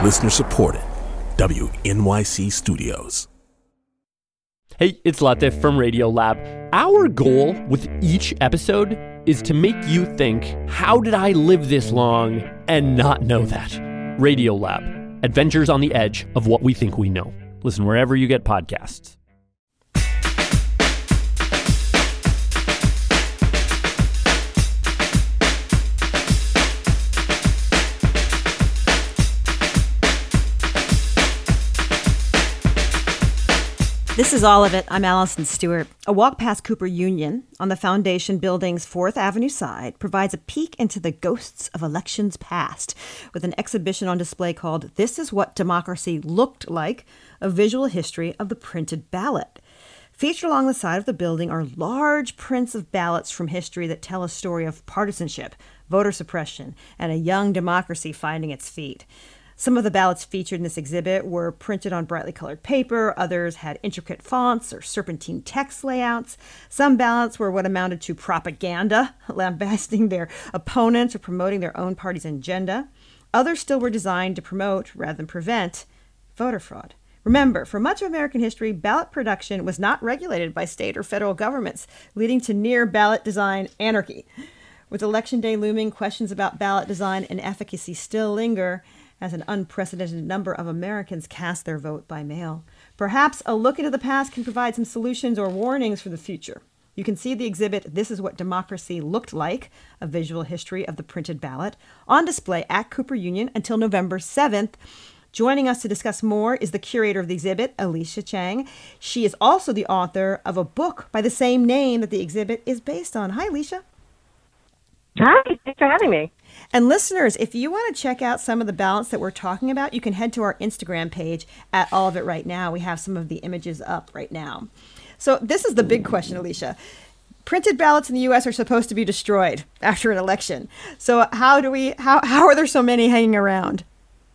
Listener supported. WNYC Studios. Hey, it's Latif from Radiolab. Our goal with each episode is to make you think, how did I live this long and not know that? Radiolab, adventures on the edge of what we think we know. Listen wherever you get podcasts. This is All of It. I'm Allison Stewart. A walk past Cooper Union on the Foundation Building's 4th Avenue side provides a peek into the ghosts of elections past with an exhibition on display called This is What Democracy Looked Like, a visual history of the printed ballot. Featured along the side of the building are large prints of ballots from history that tell a story of partisanship, voter suppression, and a young democracy finding its feet. Some of the ballots featured in this exhibit were printed on brightly colored paper. Others had intricate fonts or serpentine text layouts. Some ballots were what amounted to propaganda, lambasting their opponents or promoting their own party's agenda. Others still were designed to promote, rather than prevent, voter fraud. Remember, for much of American history, ballot production was not regulated by state or federal governments, leading to near ballot design anarchy. With Election Day looming, questions about ballot design and efficacy still linger, as an unprecedented number of Americans cast their vote by mail. Perhaps a look into the past can provide some solutions or warnings for the future. You can see the exhibit, This is What Democracy Looked Like, a visual history of the printed ballot, on display at Cooper Union until November 7th. Joining us to discuss more is the curator of the exhibit, Alicia Chang. She is also the author of a book by the same name that the exhibit is based on. Hi, Alicia. Hi, thanks for having me. And listeners, if you want to check out some of the ballots that we're talking about, you can head to our Instagram page at All of It Right Now. We have some of the images up right now. So this is the big question, Alicia. Printed ballots in the U.S. are supposed to be destroyed after an election. So how are there so many hanging around?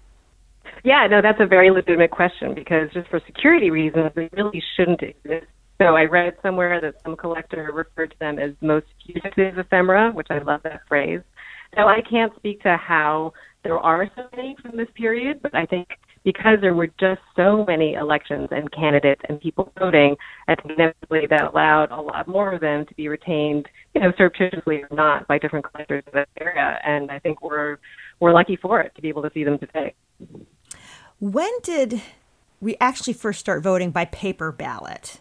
Yeah, no, that's a very legitimate question because just for security reasons, they really shouldn't exist. So I read somewhere that some collector referred to them as most fugitive ephemera, which I love that phrase. Now, I can't speak to how there are so many from this period, but I think because there were just so many elections and candidates and people voting, I think inevitably that allowed a lot more of them to be retained, surreptitiously or not, by different collectors of that area. And I think we're lucky for it to be able to see them today. When did we actually first start voting by paper ballot?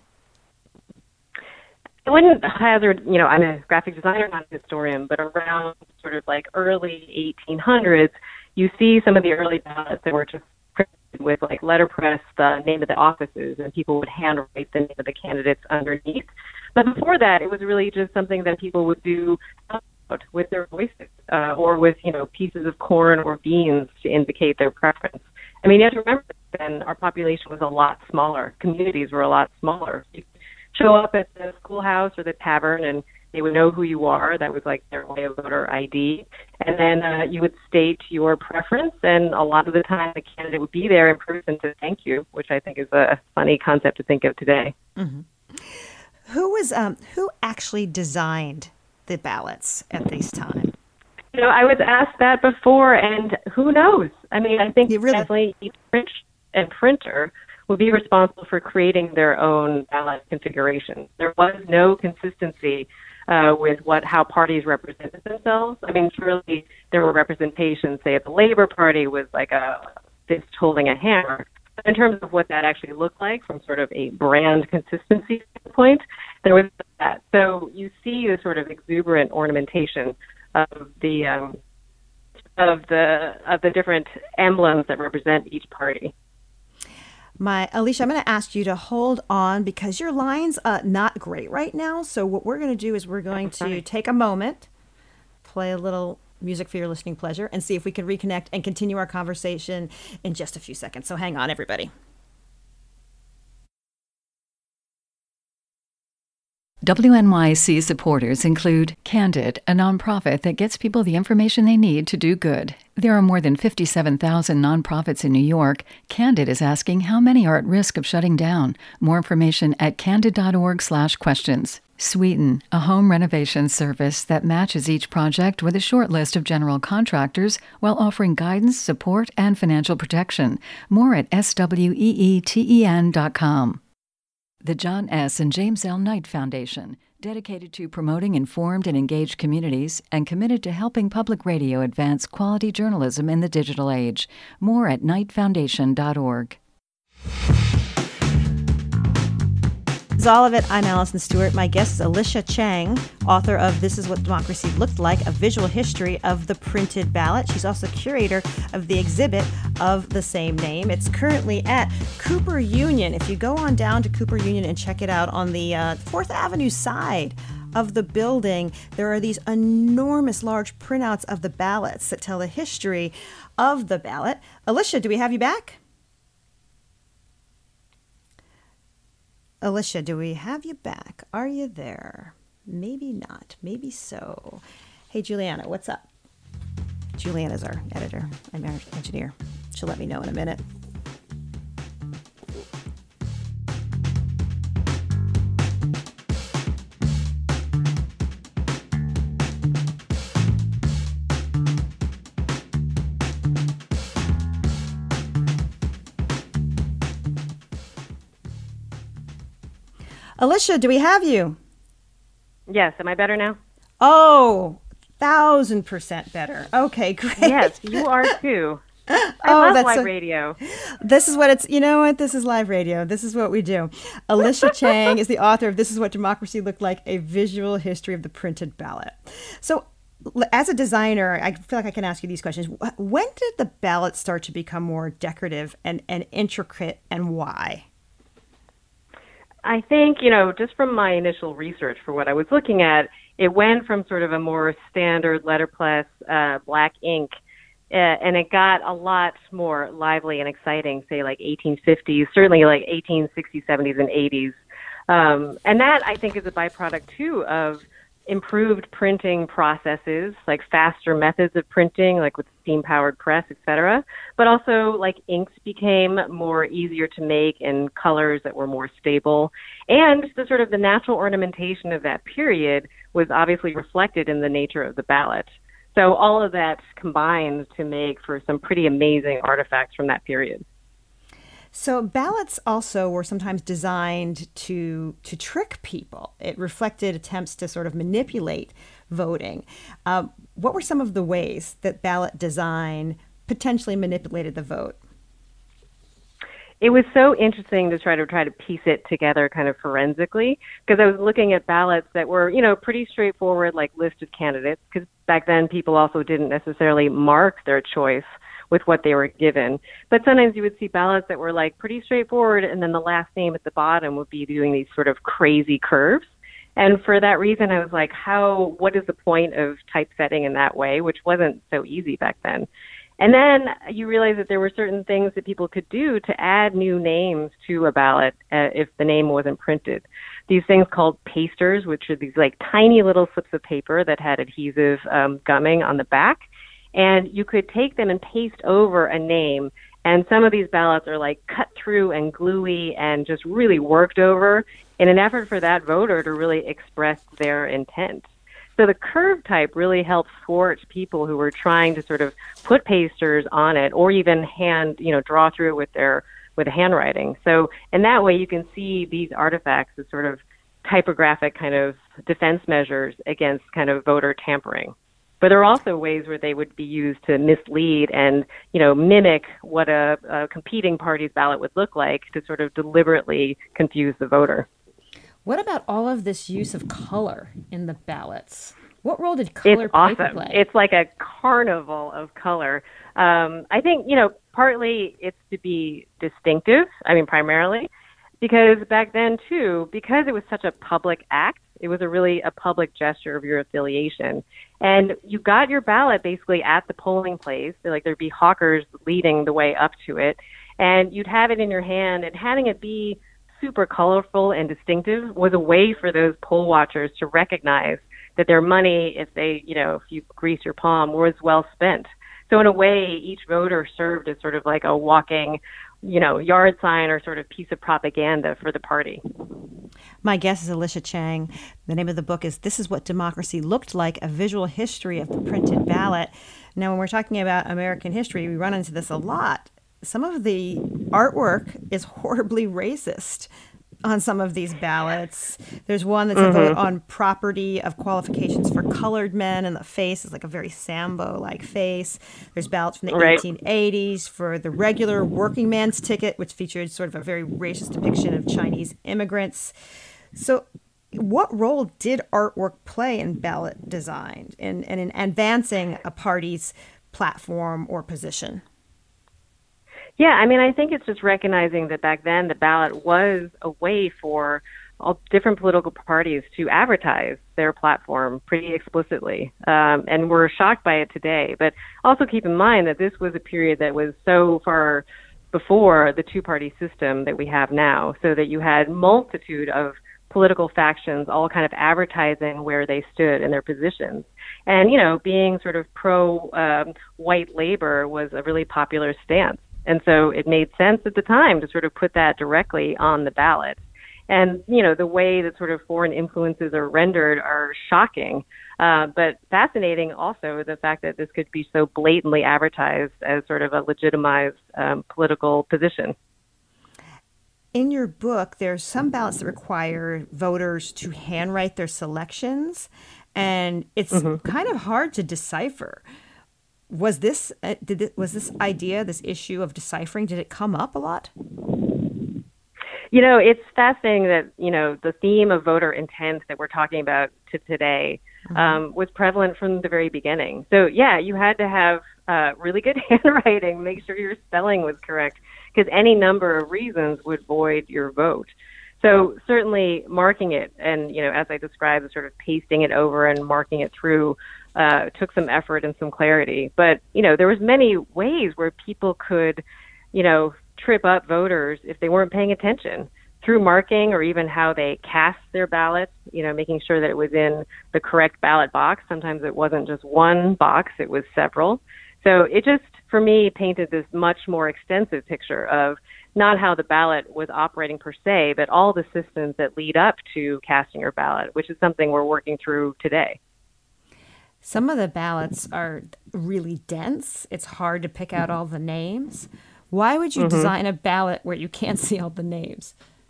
I wouldn't hazard, I'm a graphic designer, not a historian, but around sort of like early 1800s, you see some of the early ballots that were just printed with like letterpress, the name of the offices, and people would handwrite the name of the candidates underneath. But before that, it was really just something that people would do with their voices or with, pieces of corn or beans to indicate their preference. I mean, you have to remember that then our population was a lot smaller. Communities were a lot smaller. Show up at the schoolhouse or the tavern and they would know who you are. That was like their way of voter ID. And then you would state your preference, and a lot of the time the candidate would be there in person to thank you, which I think is a funny concept to think of today. Mm-hmm. Who actually designed the ballots at this time? I was asked that before, and who knows? I mean, I think definitely each printer would be responsible for creating their own ballot configuration. There was no consistency with how parties represented themselves. I mean, surely there were representations, say, at the Labor Party was like a fist holding a hammer. But in terms of what that actually looked like from sort of a brand consistency standpoint, there was that. So you see the sort of exuberant ornamentation of the different emblems that represent each party. Alicia, I'm going to ask you to hold on because your line's not great right now. So what we're going to do is we're going to take a moment, play a little music for your listening pleasure, and see if we can reconnect and continue our conversation in just a few seconds. So hang on, everybody. WNYC supporters include Candid, a nonprofit that gets people the information they need to do good. There are more than 57,000 nonprofits in New York. Candid is asking how many are at risk of shutting down. More information at candid.org/questions. Sweeten, a home renovation service that matches each project with a short list of general contractors while offering guidance, support, and financial protection. More at SWEETEN.com. The John S. and James L. Knight Foundation, dedicated to promoting informed and engaged communities and committed to helping public radio advance quality journalism in the digital age. More at knightfoundation.org. This is all of it. I'm Allison Stewart. My guest is Alicia Chang, author of This Is What Democracy Looked Like, a visual history of the printed ballot. She's also curator of the exhibit of the same name. It's currently at Cooper Union. If you go on down to Cooper Union and check it out on the 4th Avenue side of the building, there are these enormous large printouts of the ballots that tell the history of the ballot. Alicia, do we have you back? Alicia, do we have you back? Are you there? Maybe not. Maybe so. Hey, Juliana, what's up? Juliana's our editor. I'm our engineer. She'll let me know in a minute. Alicia, do we have you? Yes. Am I better now? Oh, 1,000% better. Okay, great. Yes, you are too. I love live radio. This is what it's, you know what? This is live radio. This is what we do. Alicia Chang is the author of This Is What Democracy Looked Like, a visual history of the printed ballot. So as a designer, I feel like I can ask you these questions. When did the ballot start to become more decorative and intricate, and why? I think, just from my initial research for what I was looking at, it went from sort of a more standard letterpress black ink, and it got a lot more lively and exciting, say like 1850s, certainly like 1860s, 70s, and 80s. And that, I think, is a byproduct, too, of improved printing processes, like faster methods of printing, like with steam-powered press, et cetera. But also, like, inks became more easier to make in colors that were more stable. And the sort of the natural ornamentation of that period was obviously reflected in the nature of the ballot. So all of that combined to make for some pretty amazing artifacts from that period. So ballots also were sometimes designed to trick people. It reflected attempts to sort of manipulate voting. What were some of the ways that ballot design potentially manipulated the vote? It was so interesting to try to piece it together kind of forensically, because I was looking at ballots that were, pretty straightforward, like listed candidates, because back then people also didn't necessarily mark their choice with what they were given. But sometimes you would see ballots that were like pretty straightforward, and then the last name at the bottom would be doing these sort of crazy curves. And for that reason, I was like, what is the point of typesetting in that way, which wasn't so easy back then. And then you realize that there were certain things that people could do to add new names to a ballot if the name wasn't printed. These things called pasters, which are these like tiny little slips of paper that had adhesive gumming on the back. And you could take them and paste over a name. And some of these ballots are like cut through and gluey and just really worked over in an effort for that voter to really express their intent. So the curve type really helps thwart people who were trying to sort of put pasters on it or even draw through it with handwriting. So in that way, you can see these artifacts as sort of typographic kind of defense measures against kind of voter tampering. But there are also ways where they would be used to mislead and, mimic what a competing party's ballot would look like to sort of deliberately confuse the voter. What about all of this use of color in the ballots? What role did color It's awesome. paper play? It's like a carnival of color. I think, partly it's to be distinctive, primarily, because back then, too, because it was such a public act, it was a public gesture of your affiliation. And you got your ballot basically at the polling place. There'd be hawkers leading the way up to it. And you'd have it in your hand, and having it be super colorful and distinctive was a way for those poll watchers to recognize that their money, if you grease your palm, was well spent. So in a way, each voter served as sort of like a walking, yard sign or sort of piece of propaganda for the party. My guest is Alicia Chang. The name of the book is This Is What Democracy Looked Like, A Visual History of the Printed Ballot. Now, when we're talking about American history, we run into this a lot. Some of the artwork is horribly racist on some of these ballots. There's one that's a vote on property of qualifications for colored men, and the face is like a very Sambo-like face. There's ballots from the 1880s for the regular working man's ticket, which featured sort of a very racist depiction of Chinese immigrants. So what role did artwork play in ballot design and in advancing a party's platform or position? Yeah, I mean, I think it's just recognizing that back then the ballot was a way for all different political parties to advertise their platform pretty explicitly. And we're shocked by it today. But also keep in mind that this was a period that was so far before the two-party system that we have now, so that you had multitude of political factions all kind of advertising where they stood in their positions. And, you know, being sort of pro-white labor was a really popular stance. And so it made sense at the time to sort of put that directly on the ballot. And, you know, the way that sort of foreign influences are rendered are shocking, but fascinating also the fact that this could be so blatantly advertised as sort of a legitimized political position. In your book, there's some ballots that require voters to handwrite their selections, and it's kind of hard to decipher. Was this idea, this issue of deciphering, did it come up a lot? You know, it's fascinating that, you know, the theme of voter intent that we're talking about today was prevalent from the very beginning. So, yeah, you had to have really good handwriting, make sure your spelling was correct, because any number of reasons would void your vote. So certainly marking it and, you know, as I described, sort of pasting it over and marking it through took some effort and some clarity. But, you know, there was many ways where people could, you know, trip up voters if they weren't paying attention through marking or even how they cast their ballots, you know, making sure that it was in the correct ballot box. Sometimes it wasn't just one box, it was several. So it just, for me, painted this much more extensive picture of not how the ballot was operating per se, but all the systems that lead up to casting your ballot, which is something we're working through today. Some of the ballots are really dense. It's hard to pick out all the names. Why would you design a ballot where you can't see all the names?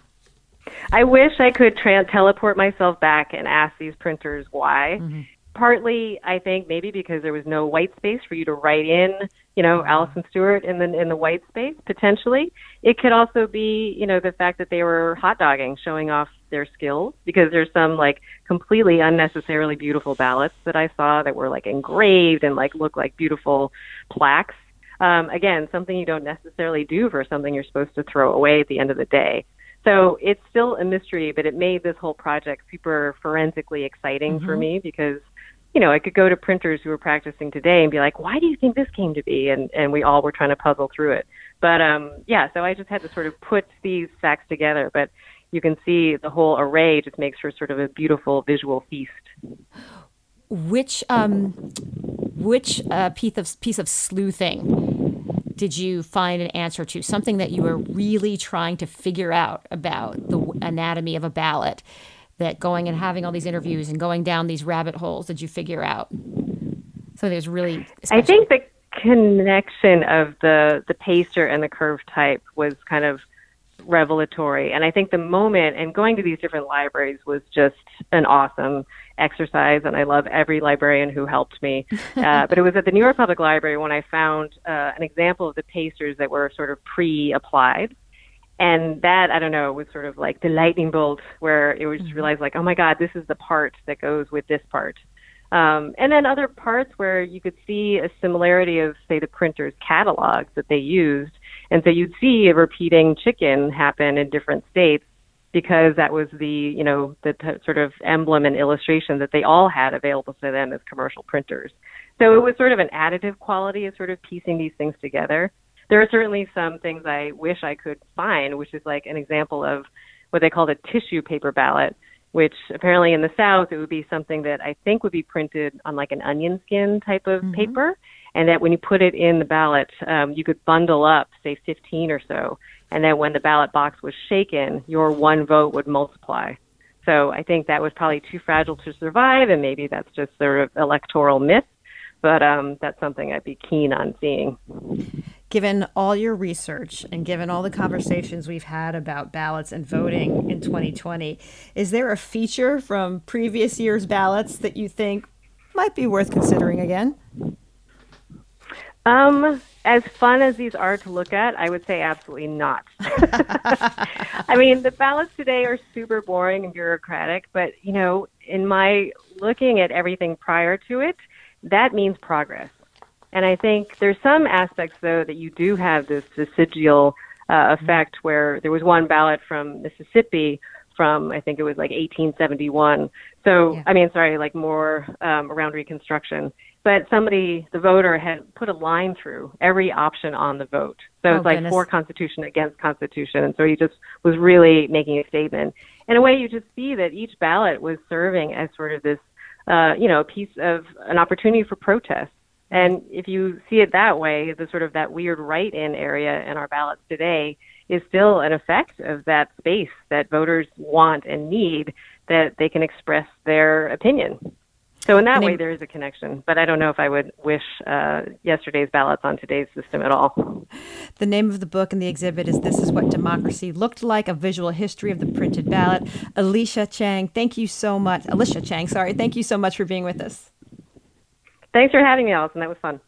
I wish I could teleport myself back and ask these printers why. Partly, I think, maybe because there was no white space for you to write in, you know, Allison Stewart in the white space, potentially. It could also be, you know, the fact that they were hot dogging, showing off their skills, because there's some, like, completely unnecessarily beautiful ballots that I saw that were, like, engraved and, like, look like beautiful plaques. Again, something you don't necessarily do for something you're supposed to throw away at the end of the day. So it's still a mystery, but it made this whole project super forensically exciting for me because, you know, I could go to printers who were practicing today and be like, why do you think this came to be? And we all were trying to puzzle through it. But, yeah, so I just had to sort of put these facts together. But you can see the whole array just makes for sort of a beautiful visual feast. Which piece of sleuthing did you find an answer to? Something that you were really trying to figure out about the anatomy of a ballot, that going and having all these interviews and going down these rabbit holes, did you figure out? So there's really special. I think the connection of the paster and the curve type was kind of revelatory. And I think the moment and going to these different libraries was just an awesome exercise. And I love every librarian who helped me. But it was at the New York Public Library when I found an example of the pasters that were sort of pre-applied. And that, I don't know, was sort of like the lightning bolt where it was just realized like, oh my God, this is the part that goes with this part. And then other parts where you could see a similarity of, say, the printer's catalogs that they used. And so you'd see a repeating chicken happen in different states because that was the, you know, sort of emblem and illustration that they all had available to them as commercial printers. So it was sort of an additive quality of sort of piecing these things together. There are certainly some things I wish I could find, which is like an example of what they call the tissue paper ballot, which apparently in the South, it would be something that I think would be printed on like an onion skin type of paper. And that when you put it in the ballot, you could bundle up, say, 15 or so. And then when the ballot box was shaken, your one vote would multiply. So I think that was probably too fragile to survive, and maybe that's just sort of electoral myth. But that's something I'd be keen on seeing. Given all your research and given all the conversations we've had about ballots and voting in 2020, is there a feature from previous year's ballots that you think might be worth considering again? As fun as these are to look at, I would say absolutely not. I mean, the ballots today are super boring and bureaucratic, but, you know, in my looking at everything prior to it, that means progress. And I think there's some aspects, though, that you do have this vestigial effect where there was one ballot from Mississippi from, I think it was like 1871. So, yeah. I mean, sorry, like more around Reconstruction. But somebody, the voter, had put a line through every option on the vote. So it's like for Constitution, against Constitution. And so he just was really making a statement. In a way, you just see that each ballot was serving as sort of this, a piece of an opportunity for protest. And if you see it that way, the sort of that weird write-in area in our ballots today is still an effect of that space that voters want and need, that they can express their opinion. So in that way, there is a connection. But I don't know if I would wish yesterday's ballots on today's system at all. The name of the book and the exhibit is This Is What Democracy Looked Like, A Visual History of the Printed Ballot. Alicia Chang, thank you so much for being with us. Thanks for having me, Allison. That was fun.